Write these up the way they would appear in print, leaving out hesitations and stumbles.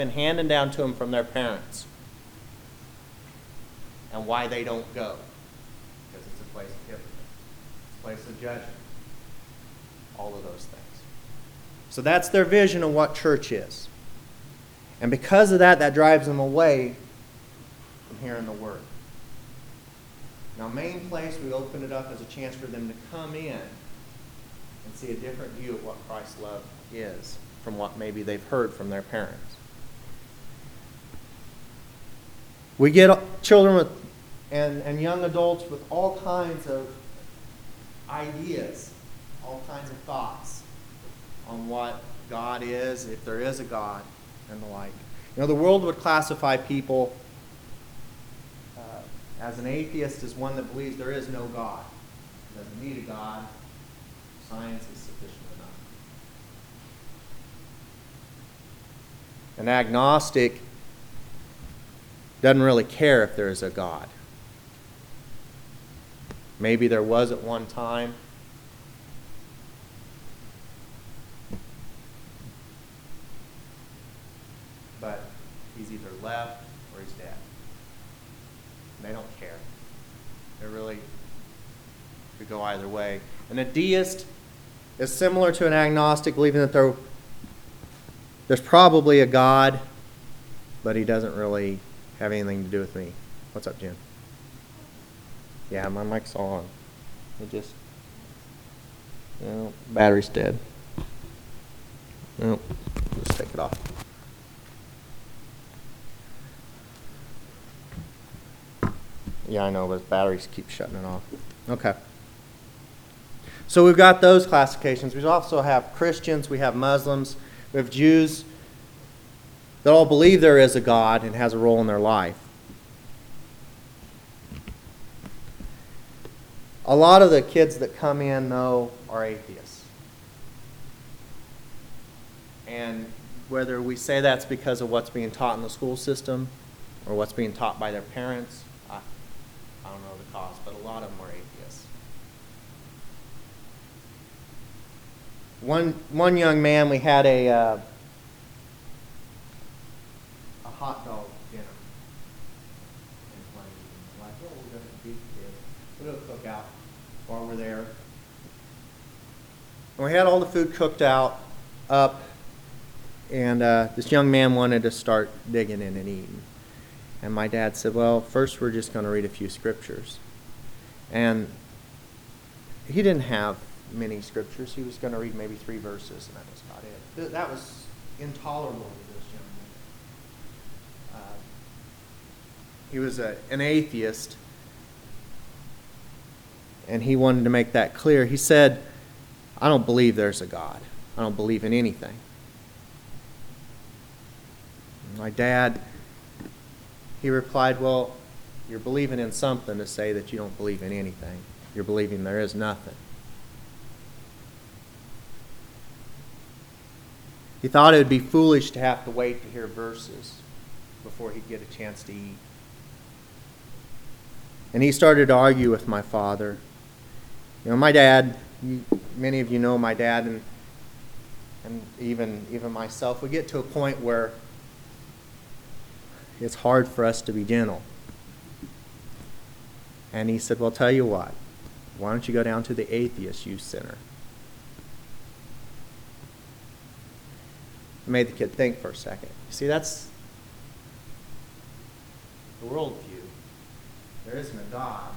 been handed down to them from their parents, and why they don't go. Because it's a place of hypocrisy. It's a place of judgment. All of those things. So that's their vision of what church is. And because of that, that drives them away from hearing the Word. Now, main place, we open it up as a chance for them to come in and see a different view of what Christ's love is from what maybe they've heard from their parents. We get children with, and young adults with all kinds of ideas, all kinds of thoughts on what God is, if there is a God, and the like. You know, the world would classify people as an atheist as one that believes there is no God. Doesn't need a God. Science is sufficient enough. An agnostic doesn't really care if there is a God. Maybe there was at one time. But he's either left or he's dead. And they don't care. They really could go either way. And a deist is similar to an agnostic, believing that there's probably a God, but he doesn't really have anything to do with me. What's up, Jim? Yeah, my mic's on. It just, battery's dead. Just take it off. Yeah, I know, but batteries keep shutting it off. Okay. So we've got those classifications. We also have Christians, we have Muslims, we have Jews that all believe there is a God and has a role in their life. A lot of the kids that come in, though, are atheists. And whether we say that's because of what's being taught in the school system or what's being taught by their parents, I don't know the cause, but a lot of them are atheists. One young man, we had a hot dog dinner. And like, we're going to beat kids. We'll do a cookout while we're there. And we had all the food cooked up, and this young man wanted to start digging in and eating. And my dad said, well, first we're just going to read a few scriptures. And he didn't have many scriptures. He was going to read maybe 3 verses, and that was about it. That was intolerable to this young man. He was an atheist, and he wanted to make that clear. He said, I don't believe there's a God. I don't believe in anything. My dad, he replied, well, you're believing in something to say that you don't believe in anything. You're believing there is nothing. He thought it would be foolish to have to wait to hear verses before he'd get a chance to eat. And he started to argue with my father. You know, my dad, many of you know my dad, and even myself, we get to a point where it's hard for us to be gentle. And he said, well, tell you what, why don't you go down to the Atheist Youth Center? It made the kid think for a second. You see, that's the worldview. There isn't a God.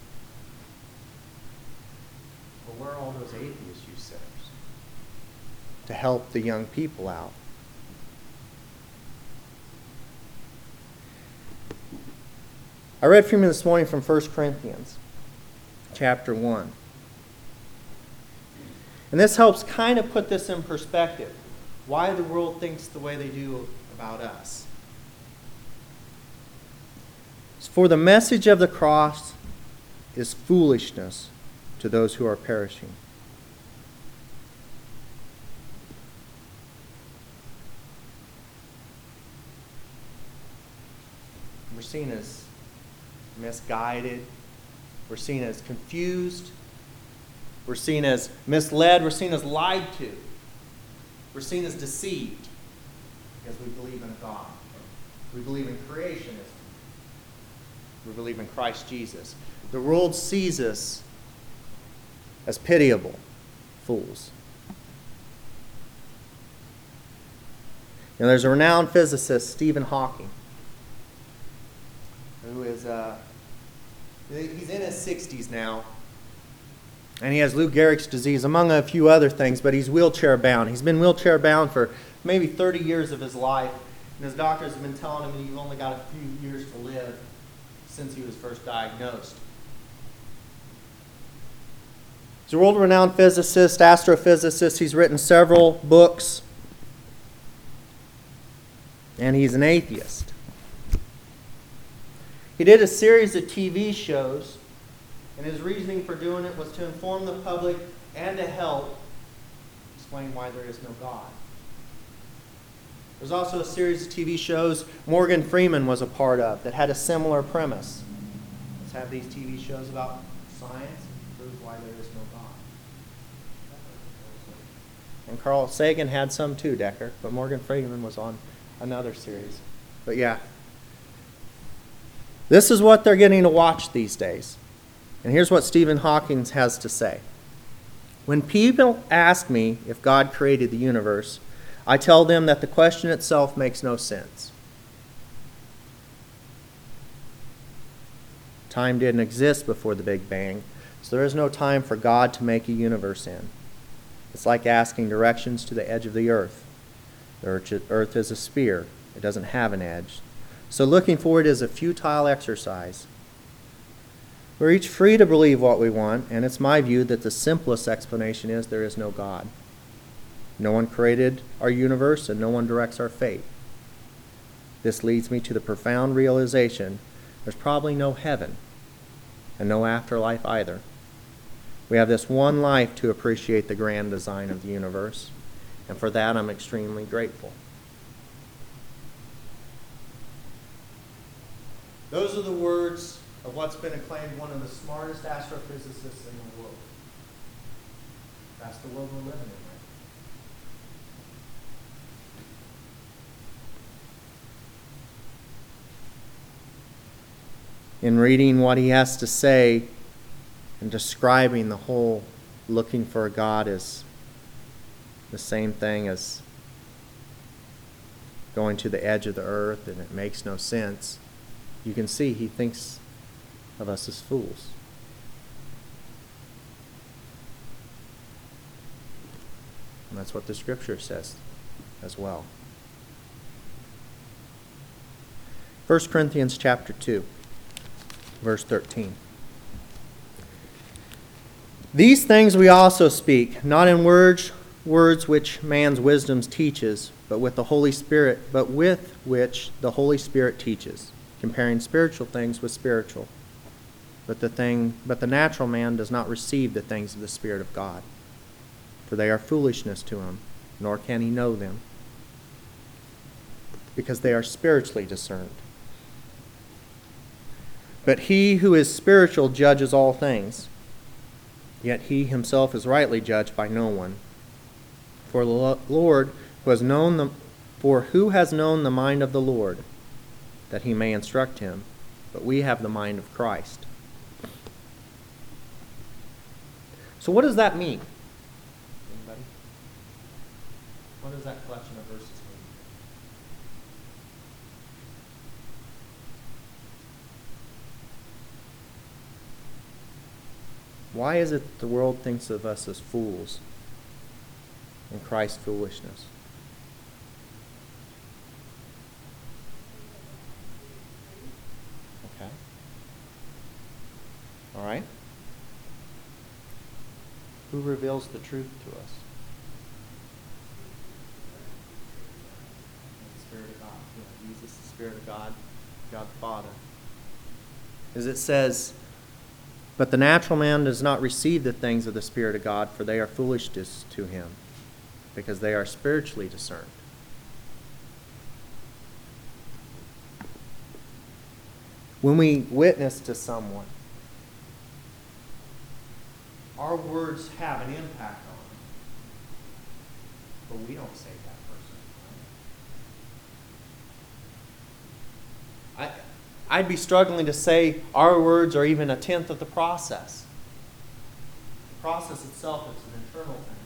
But where are all those atheist youth centers to help the young people out? I read from you this morning from 1 Corinthians chapter 1. And this helps kind of put this in perspective. Why the world thinks the way they do about us. For the message of the cross is foolishness to those who are perishing. We're seen as misguided. We're seen as confused. We're seen as misled. We're seen as lied to. We're seen as deceived because we believe in God. We believe in creationism. We believe in Christ Jesus. The world sees us as pitiable fools. There's a renowned physicist, Stephen Hawking, who is, he's in his 60s now, and he has Lou Gehrig's disease, among a few other things, but he's wheelchair bound. He's been wheelchair bound for maybe 30 years of his life, and his doctors have been telling him he's only got a few years to live since he was first diagnosed. He's a world-renowned physicist, astrophysicist. He's written several books, and he's an atheist. He did a series of TV shows, and his reasoning for doing it was to inform the public and to help explain why there is no God. There's also a series of TV shows Morgan Freeman was a part of that had a similar premise. Let's have these TV shows about science and prove why there is no God. And Carl Sagan had some too, Decker, but Morgan Freeman was on another series. But yeah, this is what they're getting to watch these days. And here's what Stephen Hawking has to say. When people ask me if God created the universe, I tell them that the question itself makes no sense. Time didn't exist before the Big Bang, so there is no time for God to make a universe in. It's like asking directions to the edge of the earth. The earth is a sphere. It doesn't have an edge. So looking for it is a futile exercise. We're each free to believe what we want, and it's my view that the simplest explanation is there is no God. No one created our universe, and no one directs our fate. This leads me to the profound realization there's probably no heaven, and no afterlife either. We have this one life to appreciate the grand design of the universe, and for that I'm extremely grateful. Those are the words of what's been acclaimed one of the smartest astrophysicists in the world. That's the world we're living in right now. In reading what he has to say and describing the whole looking for a God is the same thing as going to the edge of the earth and it makes no sense, you can see he thinks of us as fools. And that's what the scripture says as well. 1 Corinthians chapter 2, verse 13. These things we also speak, not in words which man's wisdom teaches, but with which the Holy Spirit teaches, comparing spiritual things with spiritual. But the natural man does not receive the things of the Spirit of God, for they are foolishness to him, nor can he know them, because they are spiritually discerned. But he who is spiritual judges all things, yet he himself is rightly judged by no one. For the Lord, who has known the mind of the Lord, that he may instruct him, but we have the mind of Christ. So what does that mean? Anybody? What does that collection of verses mean? Why is it the world thinks of us as fools and Christ's foolishness? Okay. All right. Who reveals the truth to us? The Spirit of God. Yeah, Jesus, the Spirit of God, God the Father. As it says, but the natural man does not receive the things of the Spirit of God, for they are foolishness to him, because they are spiritually discerned. When we witness to someone, our words have an impact on them, but we don't save that person. I'd be struggling to say our words are even a tenth of the process. The process itself is an internal thing.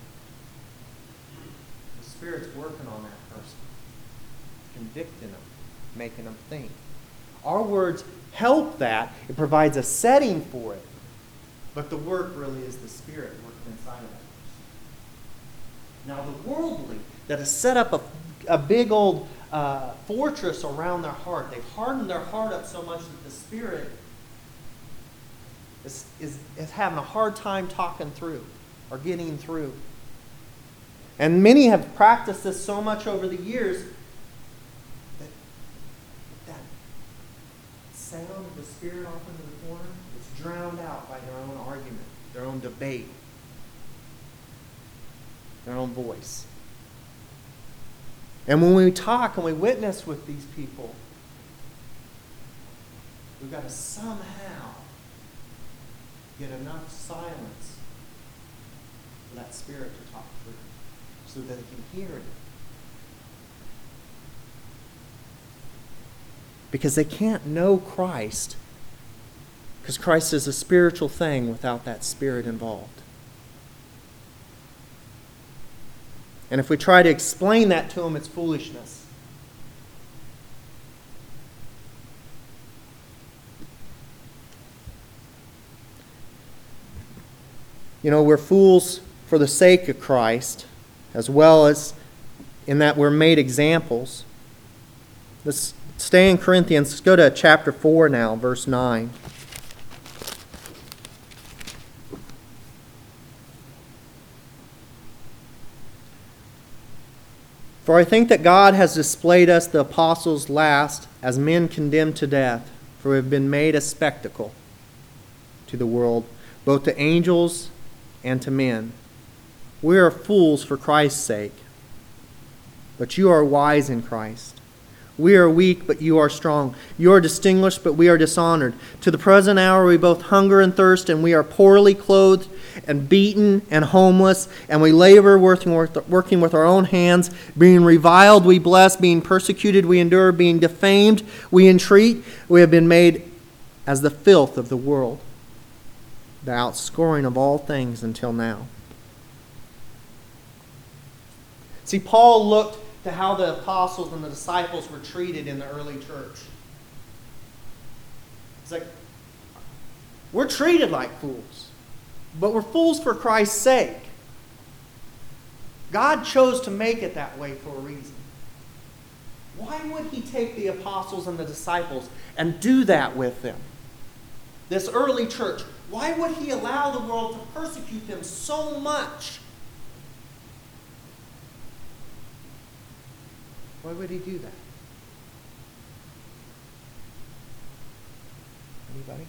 The Spirit's working on that person, convicting them, making them think. Our words help that. It provides a setting for it. But the work really is the Spirit working inside of that person. Now the worldly that has set up a big old fortress around their heart, they've hardened their heart up so much that the Spirit is having a hard time talking through or getting through. And many have practiced this so much over the years that sound of the Spirit off into the corner is drowned out by their own argument, their own debate, their own voice. And when we talk and we witness with these people, we've got to somehow get enough silence for that Spirit to talk through so that they can hear it. Because they can't know Christ, because Christ is a spiritual thing without that Spirit involved. And if we try to explain that to them, it's foolishness. You know, we're fools for the sake of Christ, as well as in that we're made examples. Let's stay in Corinthians. Let's go to chapter 4 now, verse 9. For I think that God has displayed us, the apostles, last, as men condemned to death, for we have been made a spectacle to the world, both to angels and to men. We are fools for Christ's sake, but you are wise in Christ. We are weak, but you are strong. You are distinguished, but we are dishonored. To the present hour we both hunger and thirst, and we are poorly clothed and beaten and homeless, and we labor working with our own hands. Being reviled, we bless. Being persecuted, we endure. Being defamed, we entreat. We have been made as the filth of the world, the outscoring of all things until now. See, Paul looked to how the apostles and the disciples were treated in the early church. It's like, we're treated like fools, but we're fools for Christ's sake. God chose to make it that way for a reason. Why would He take the apostles and the disciples and do that with them? This early church, why would He allow the world to persecute them so much? Why would He do that? Anybody?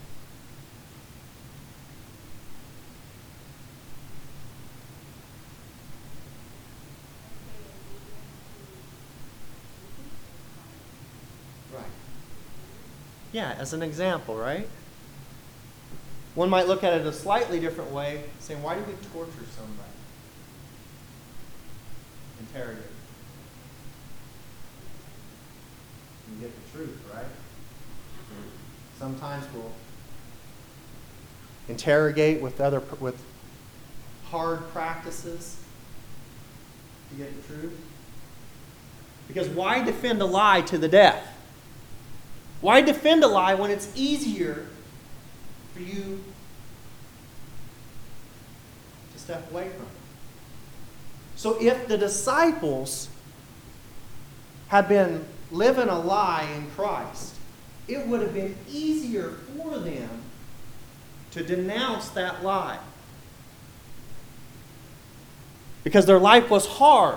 Right. Yeah, as an example, right? One might look at it a slightly different way, saying, why do we torture somebody? Interrogate. You get the truth, right? Sometimes we'll interrogate with hard practices to get the truth. Because why defend a lie to the death? Why defend a lie when it's easier for you to step away from it? So if the disciples had been living a lie in Christ, it would have been easier for them to denounce that lie. Because their life was hard.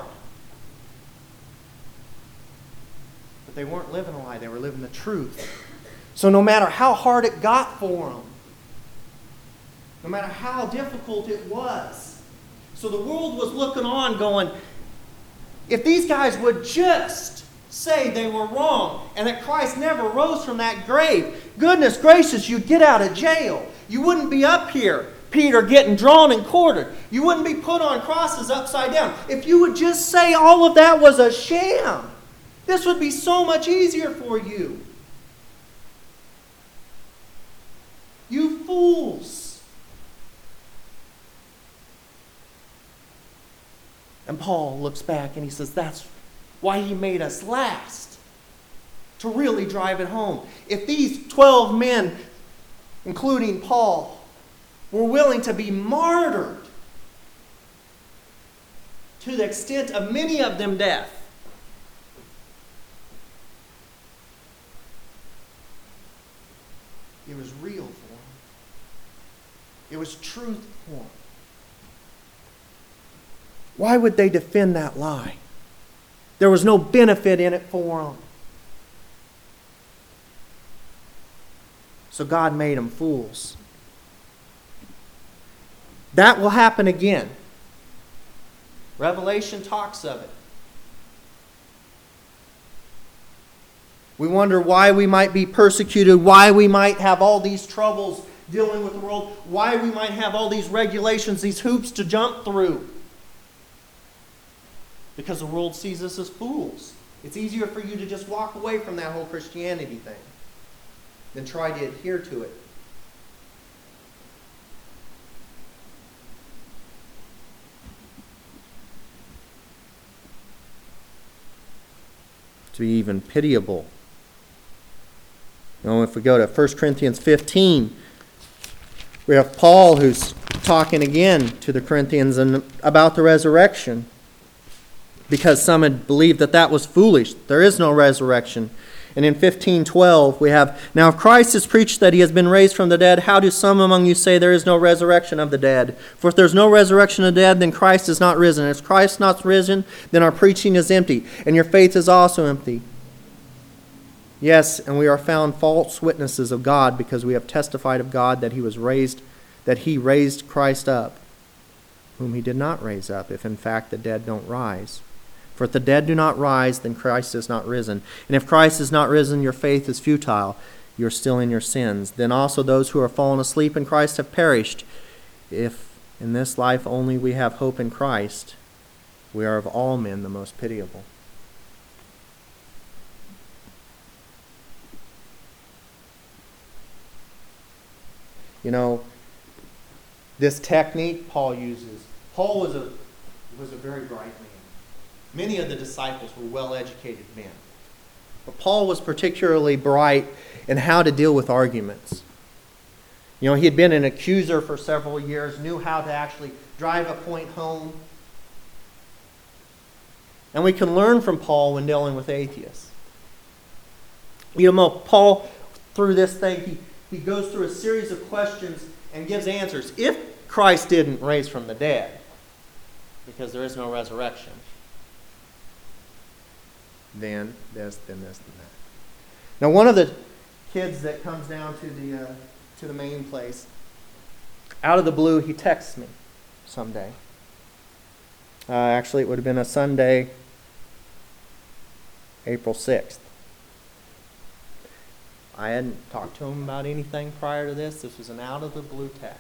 But they weren't living a lie, they were living the truth. So no matter how hard it got for them, no matter how difficult it was, so the world was looking on going, if these guys would just say they were wrong and that Christ never rose from that grave, goodness gracious, you'd get out of jail. You wouldn't be up here, Peter, getting drawn and quartered. You wouldn't be put on crosses upside down. If you would just say all of that was a sham, this would be so much easier for you. Paul looks back and he says, that's why he made us last. To really drive it home. If these 12 men, including Paul, were willing to be martyred to the extent of many of them death, it was real for them. It was truth for them. Why would they defend that lie? There was no benefit in it for them. So God made them fools. That will happen again. Revelation talks of it. We wonder why we might be persecuted, why we might have all these troubles dealing with the world, why we might have all these regulations, these hoops to jump through. Because the world sees us as fools. It's easier for you to just walk away from that whole Christianity thing than try to adhere to it. To be even pitiable. You know, if we go to 1 Corinthians 15, we have Paul who's talking again to the Corinthians about the resurrection. Because some had believed that that was foolish. There is no resurrection. And in 15:12 we have, now if Christ is preached that he has been raised from the dead, how do some among you say there is no resurrection of the dead? For if there is no resurrection of the dead, then Christ is not risen. If Christ is not risen, then our preaching is empty, and your faith is also empty. Yes, and we are found false witnesses of God, because we have testified of God that he raised Christ up, whom he did not raise up, if in fact the dead don't rise. For if the dead do not rise, then Christ is not risen. And if Christ is not risen, your faith is futile. You are still in your sins. Then also those who are fallen asleep in Christ have perished. If in this life only we have hope in Christ, we are of all men the most pitiable. You know, this technique Paul uses. Paul was a very bright man. Many of the disciples were well-educated men. But Paul was particularly bright in how to deal with arguments. You know, he had been an accuser for several years, knew how to actually drive a point home. And we can learn from Paul when dealing with atheists. You know, Paul, through this thing, he goes through a series of questions and gives answers. If Christ didn't raise from the dead, because there is no resurrection, then this, then this, then that. Now, one of the kids that comes down to the main place, out of the blue, he texts me someday. Actually, it would have been a Sunday, April 6th. I hadn't talked to him about anything prior to this. This was an out-of-the-blue text.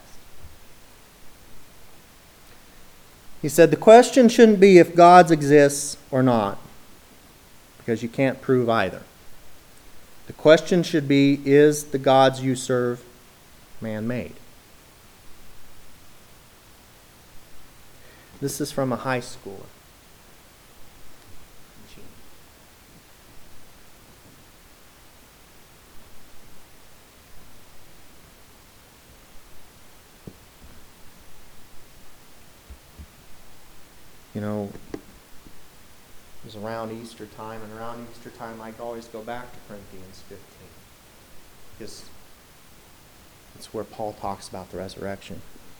He said, the question shouldn't be if God exists or not, because you can't prove either. The question should be, is the gods you serve man-made? This is from a high schooler. You know, it was around Easter time, and around Easter time I always go back to Corinthians 15, because it's where Paul talks about the resurrection.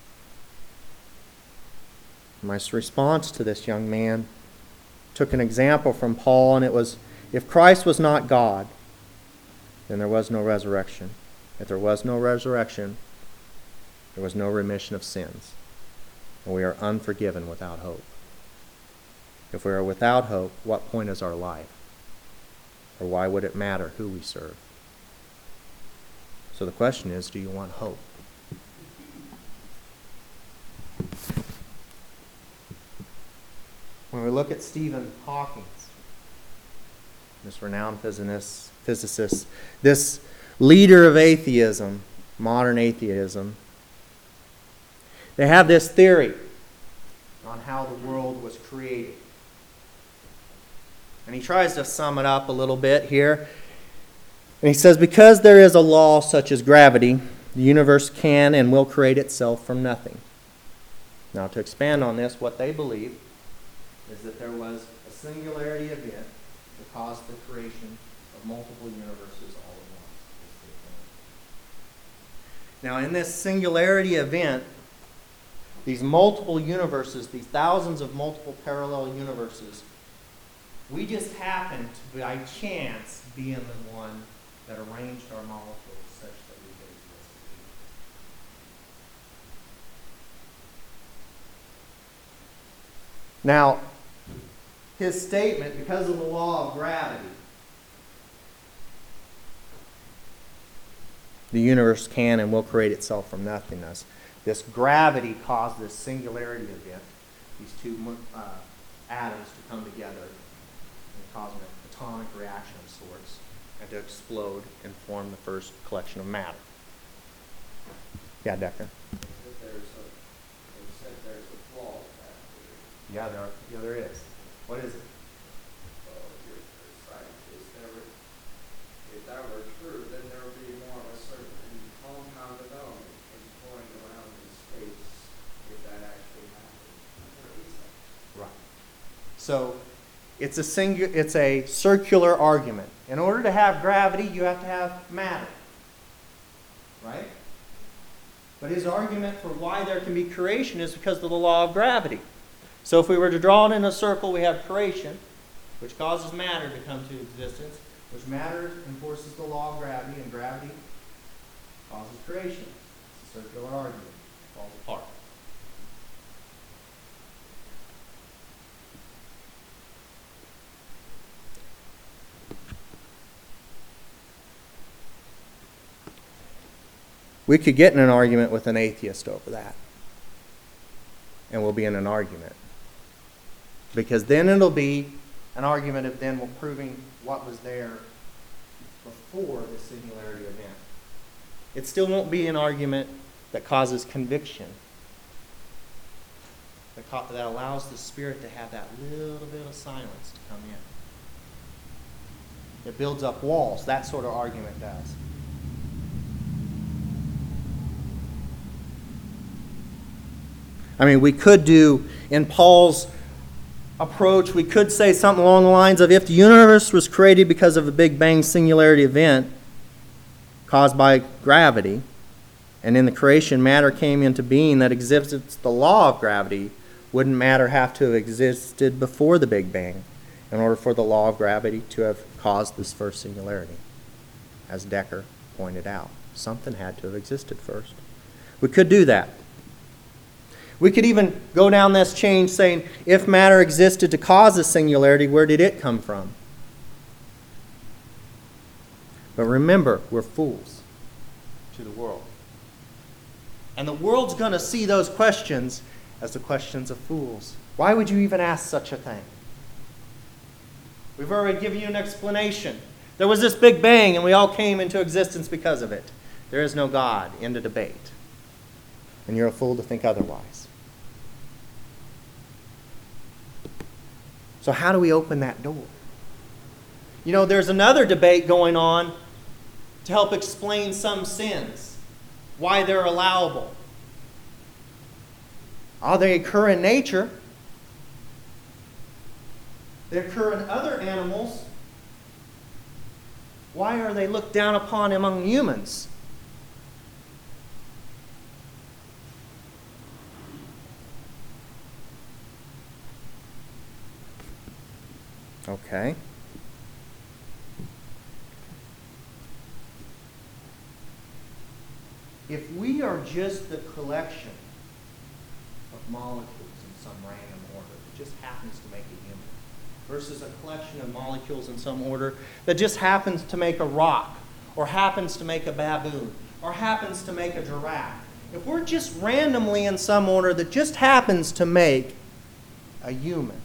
My response to this young man took an example from Paul, and it was, if Christ was not God, then there was no resurrection. If there was no resurrection, there was no remission of sins, and we are unforgiven without hope. If we are without hope, what point is our life? Or why would it matter who we serve? So the question is, do you want hope? When we look at Stephen Hawking, this renowned physicist, this leader of atheism, modern atheism, they have this theory on how the world was created. And he tries to sum it up a little bit here. And he says, because there is a law such as gravity, the universe can and will create itself from nothing. Now, to expand on this, what they believe is that there was a singularity event that caused the creation of multiple universes all at once. Now, in this singularity event, these multiple universes, these thousands of multiple parallel universes, we just happen to, by chance, be in the one that arranged our molecules such that we could exist. Now, his statement, because of the law of gravity, the universe can and will create itself from nothingness. This gravity caused this singularity event, these two atoms to come together and cause an atomic reaction of sorts, and to explode and form the first collection of matter. Yeah, Decker? There's a flaw with that theory. Yeah, there is. What is it? Well, if you're a scientist, if that were true, then there would be more of a certain compound development exploring around in space if that actually happened. Right. So it's a circular argument. In order to have gravity, you have to have matter. Right? But his argument for why there can be creation is because of the law of gravity. So if we were to draw it in a circle, we have creation, which causes matter to come to existence, which matter enforces the law of gravity, and gravity causes creation. It's a circular argument. It falls apart. We could get in an argument with an atheist over that. And we'll be in an argument. Because then it'll be an argument of then proving what was there before the singularity event. It still won't be an argument that causes conviction. That allows the Spirit to have that little bit of silence to come in. It builds up walls. That sort of argument does. I mean, we could do, in Paul's approach, we could say something along the lines of, if the universe was created because of a Big Bang singularity event caused by gravity, and in the creation matter came into being that exhibits the law of gravity, wouldn't matter have to have existed before the Big Bang in order for the law of gravity to have caused this first singularity? As Decker pointed out, something had to have existed first. We could do that. We could even go down this chain saying, if matter existed to cause a singularity, where did it come from? But remember, we're fools to the world. And the world's going to see those questions as the questions of fools. Why would you even ask such a thing? We've already given you an explanation. There was this Big Bang, and we all came into existence because of it. There is no God. End of debate. And you're a fool to think otherwise. So how do we open that door? You know, there's another debate going on to help explain some sins, why they're allowable. They occur in nature. They occur in other animals. Why are they looked down upon among humans? Okay. If we are just the collection of molecules in some random order that just happens to make a human, versus a collection of molecules in some order that just happens to make a rock, or happens to make a baboon, or happens to make a giraffe, if we're just randomly in some order that just happens to make a human,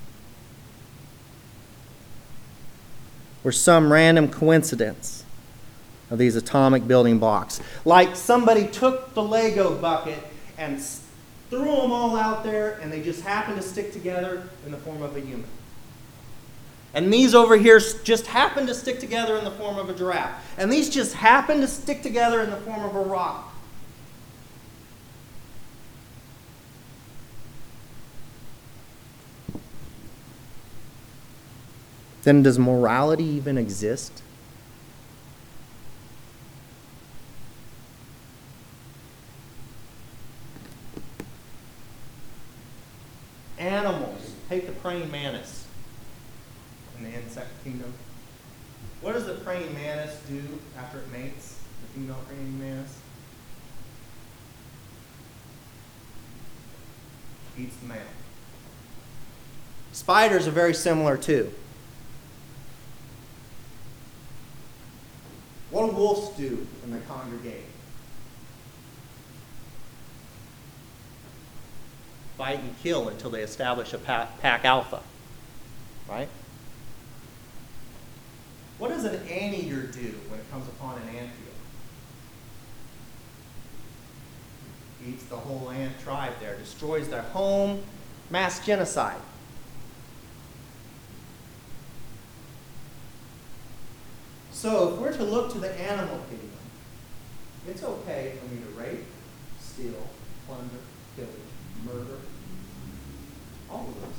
or some random coincidence of these atomic building blocks. Like somebody took the Lego bucket and threw them all out there, and they just happened to stick together in the form of a human. And these over here just happen to stick together in the form of a giraffe. And these just happen to stick together in the form of a rock. Then does morality even exist? Animals. Take the praying mantis in the insect kingdom. What does the praying mantis do after it mates? The female praying mantis eats the male. Spiders are very similar too. What do wolves do when they congregate? Fight and kill until they establish a pack alpha. Right? What does an anteater do when it comes upon an anthill? Eats the whole ant tribe there, destroys their home, mass genocide. So if we're to look to the animal kingdom, it's okay for me to rape, steal, plunder, pillage, murder, all of those things.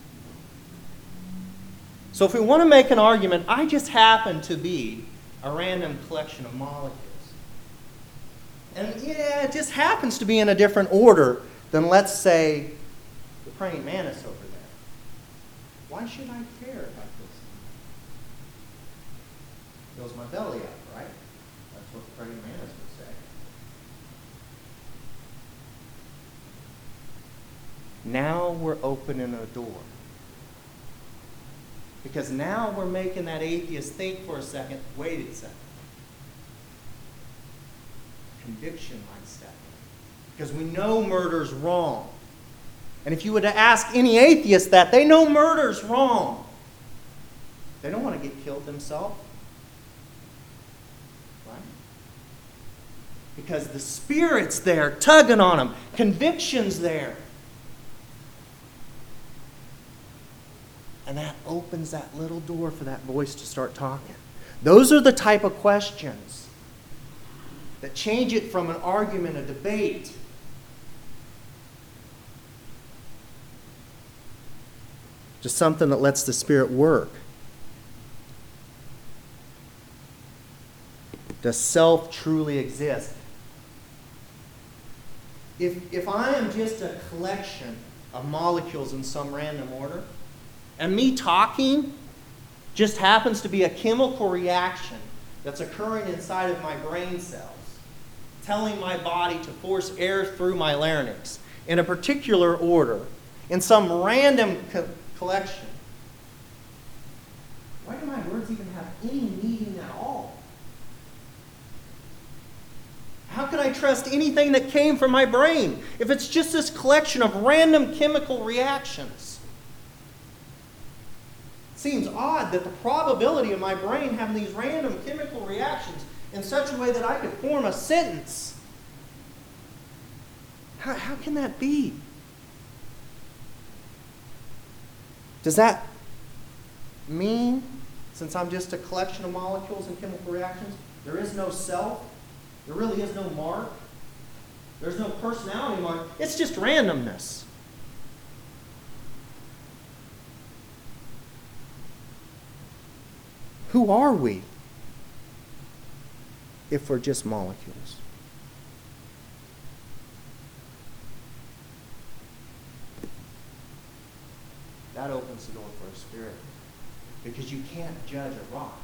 So if we want to make an argument, I just happen to be a random collection of molecules. And yeah, it just happens to be in a different order than, let's say, the praying mantis over there. Why should I care about this? Fills my belly up, right? That's what the praying mantis would say. Now we're opening a door. Because now we're making that atheist think for a second, wait a second. Conviction might step in. Because we know murder's wrong. And if you were to ask any atheist that, they know murder's wrong. They don't want to get killed themselves. Right? Because the Spirit's there tugging on them. Conviction's there. And that opens that little door for that voice to start talking. Those are the type of questions that change it from an argument, a debate, to something that lets the Spirit work. Does self truly exist? If I am just a collection of molecules in some random order, and me talking just happens to be a chemical reaction that's occurring inside of my brain cells, telling my body to force air through my larynx in a particular order, in some random collection, why do my words even have any meaning at all? How can I trust anything that came from my brain if it's just this collection of random chemical reactions? It seems odd that the probability of my brain having these random chemical reactions in such a way that I could form a sentence. How can that be? Does that mean, since I'm just a collection of molecules and chemical reactions, there is no self? There really is no mark? There's no personality mark? It's just randomness. Who are we if we're just molecules? That opens the door for a Spirit. Because you can't judge a rock.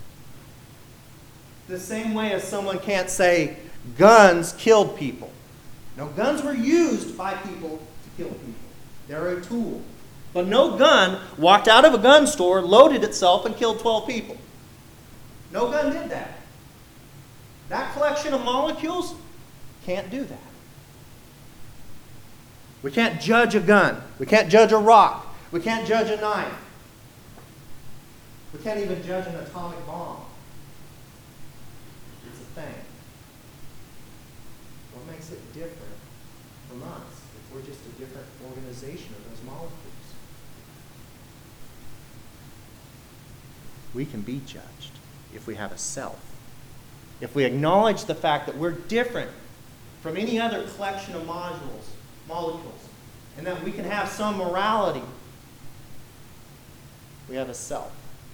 The same way as someone can't say guns killed people. No, guns were used by people to kill people. They're a tool. But no gun walked out of a gun store, loaded itself, and killed 12 people. No gun did that. That collection of molecules can't do that. We can't judge a gun. We can't judge a rock. We can't judge a knife. We can't even judge an atomic bomb. It's a thing. What makes it different from us? If We're just a different organization of those molecules. We can be judged if we have a self. If we acknowledge the fact that we're different from any other collection of molecules, and that we can have some morality, we have a self.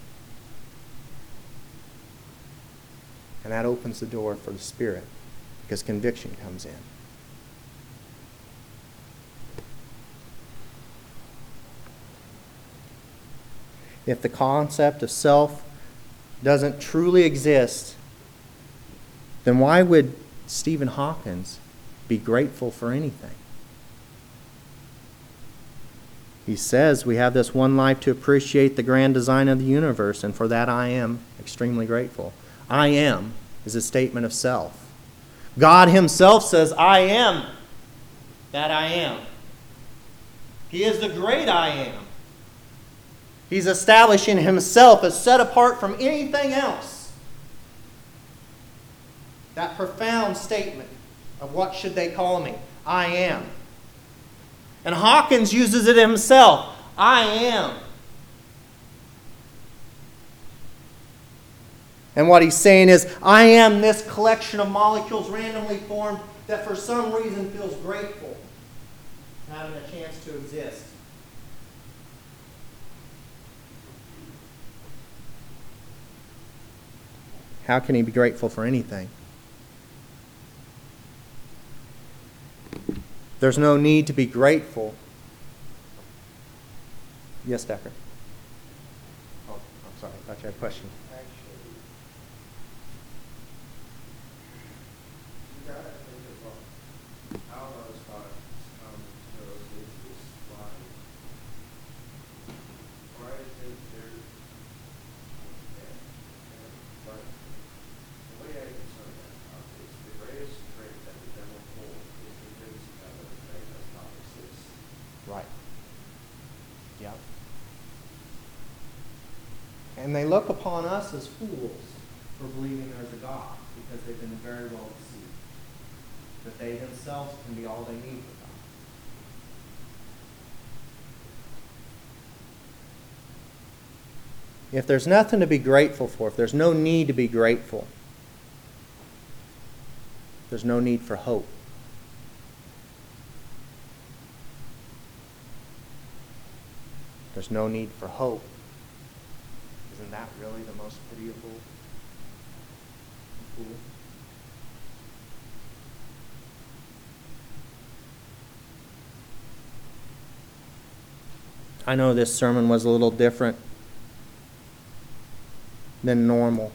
And that opens the door for the Spirit, because conviction comes in. If the concept of self doesn't truly exist, then why would Stephen Hawkins be grateful for anything? He says we have this one life to appreciate the grand design of the universe, and for that I am extremely grateful. I am is a statement of self. God himself says, I am that I am. He is the great I am. He's establishing himself as set apart from anything else. That profound statement of what should they call me? I am. And Hawkins uses it himself. I am. And what he's saying is, I am this collection of molecules randomly formed that for some reason feels grateful for having a chance to exist. How can he be grateful for anything? There's no need to be grateful. Yes, Decker? Oh, I'm sorry. I thought you had a question. Actually, you gotta think about how those thoughts come to those atheists' lives. Or I think they're dead. But the way I concern that out is the greatest trait that the devil holds is the greatest evidence that does not exist. Right. Yep. And they look upon us as fools for believing there's a God, because they've been very well deceived. That they themselves can be all they need for God. If there's nothing to be grateful for, if there's no need to be grateful, there's no need for hope. There's no need for hope. Isn't that really the most pitiable fool? I know this sermon was a little different than normal.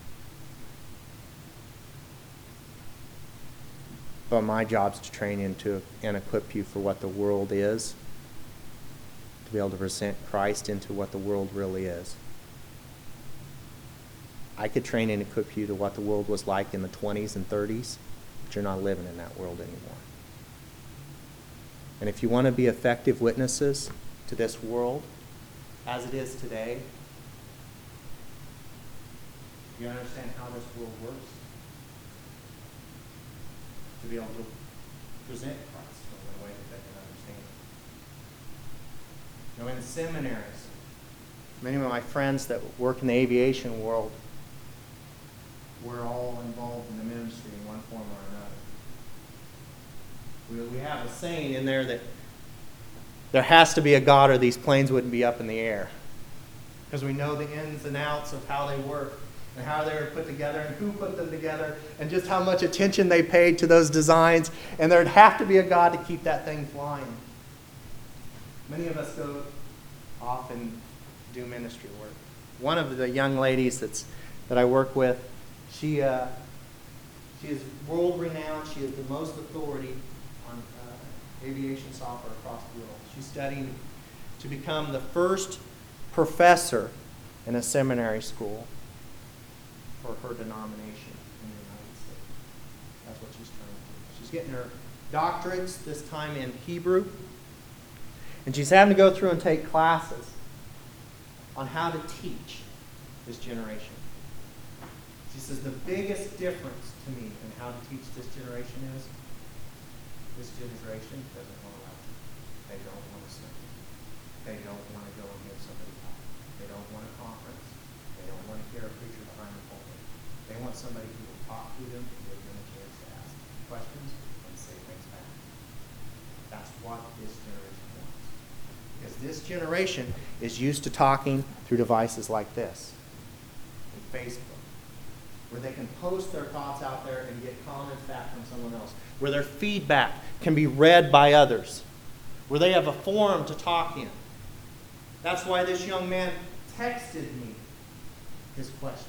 But my job is to train you and equip you for what the world is, to be able to present Christ into what the world really is. I could train and equip you to what the world was like in the 20s and 30s, but you're not living in that world anymore. And if you want to be effective witnesses to this world as it is today, you understand how this world works? To be able to present Christ in a way that they can understand. In seminaries, many of my friends that work in the aviation world, we're all involved in the ministry in one form or another. We have a saying in there that there has to be a God or these planes wouldn't be up in the air. Because we know the ins and outs of how they work and how they were put together and who put them together and just how much attention they paid to those designs. And there'd have to be a God to keep that thing flying. Many of us go off and do ministry work. One of the young ladies that I work with, she is world renowned. She is the most authority on aviation software across the world. She's studying to become the first professor in a seminary school for her denomination in the United States. That's what she's trying to do. She's getting her doctorates, this time in Hebrew. And she's having to go through and take classes on how to teach this generation. She says the biggest difference to me in how to teach this generation is this generation doesn't know about They don't want to serve. They don't want to go and hear somebody talk. They don't want a conference. They don't want to hear a preacher behind the pulpit. They want somebody who will talk to them and give them a chance to ask questions and say things back. That's what this generation wants. Because this generation is used to talking through devices like this, and Facebook, where they can post their thoughts out there and get comments back from someone else, where their feedback can be read by others, where they have a forum to talk in. That's why this young man texted me his question.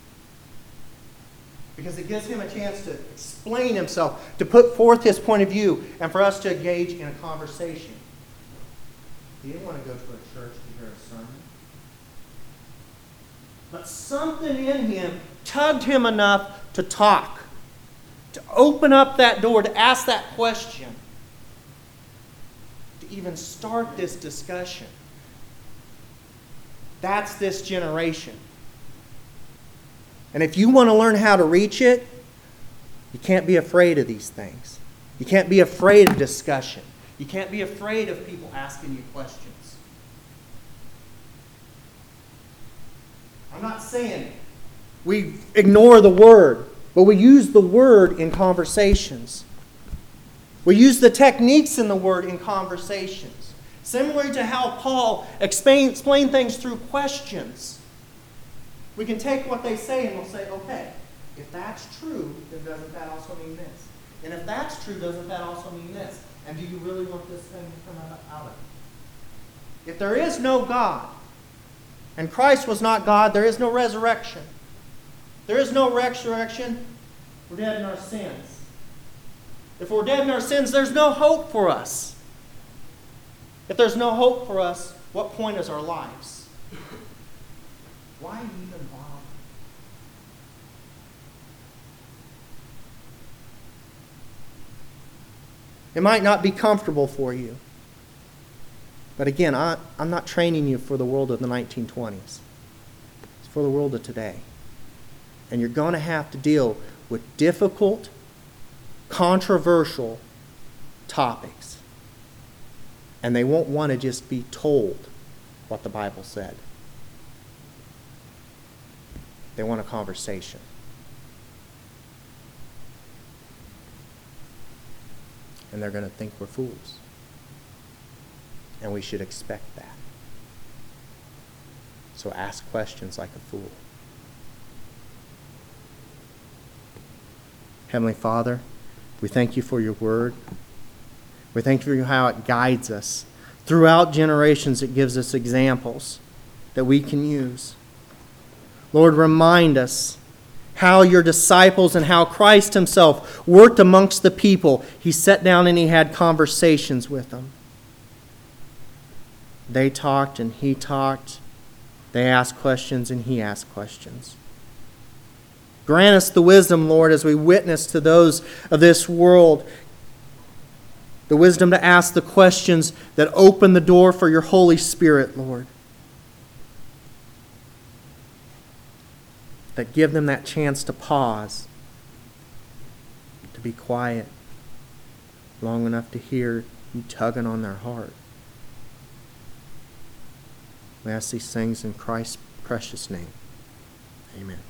Because it gives him a chance to explain himself, to put forth his point of view, and for us to engage in a conversation. He didn't want to go to a church to hear a sermon. But something in him tugged him enough to talk, to open up that door, to ask that question, to even start this discussion. That's this generation. And if you want to learn how to reach it, you can't be afraid of these things. You can't be afraid of discussion. You can't be afraid of people asking you questions. I'm not saying we ignore the Word, but we use the Word in conversations. We use the techniques in the Word in conversations. Similar to how Paul explained things through questions. We can take what they say and we'll say, okay, if that's true, then doesn't that also mean this? And if that's true, doesn't that also mean this? And do you really want this thing to come out of it? If there is no God, and Christ was not God, there is no resurrection. There is no resurrection, we're dead in our sins. If we're dead in our sins, there's no hope for us. If there's no hope for us, what point is our lives? Why even bother? It might not be comfortable for you. But again, I'm not training you for the world of the 1920s. It's for the world of today. And you're going to have to deal with difficult, controversial topics. And they won't want to just be told what the Bible said. They want a conversation. And they're going to think we're fools. And we should expect that. So ask questions like a fool. Heavenly Father, we thank you for your word. We thank you for how it guides us. Throughout generations, it gives us examples that we can use. Lord, remind us how your disciples and how Christ himself worked amongst the people. He sat down and he had conversations with them. They talked and he talked. They asked questions and he asked questions. Grant us the wisdom, Lord, as we witness to those of this world, the wisdom to ask the questions that open the door for your Holy Spirit, Lord. That give them that chance to pause, to be quiet long enough to hear you tugging on their heart. We ask these things in Christ's precious name. Amen.